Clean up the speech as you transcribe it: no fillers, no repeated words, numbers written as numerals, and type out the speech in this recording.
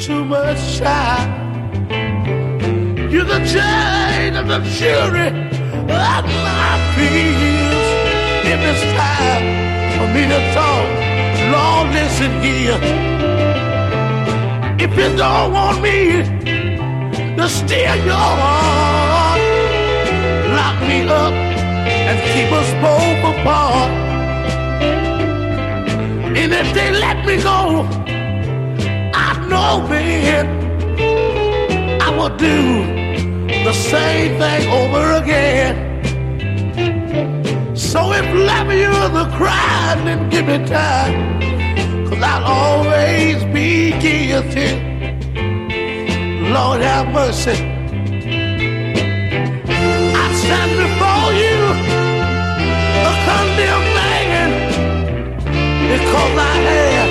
too much time. You're the judge of the jury of my fears. If it's time for me to talk, Lord, listen here. If you don't want me to steal your heart, lock me up and keep us both apart. And if they let me go, I know, man, I will do the same thing over again. So if love you the crime, then give me time, 'cause I'll always be guilty. Lord have mercy. I stand before you a condemned man, because I have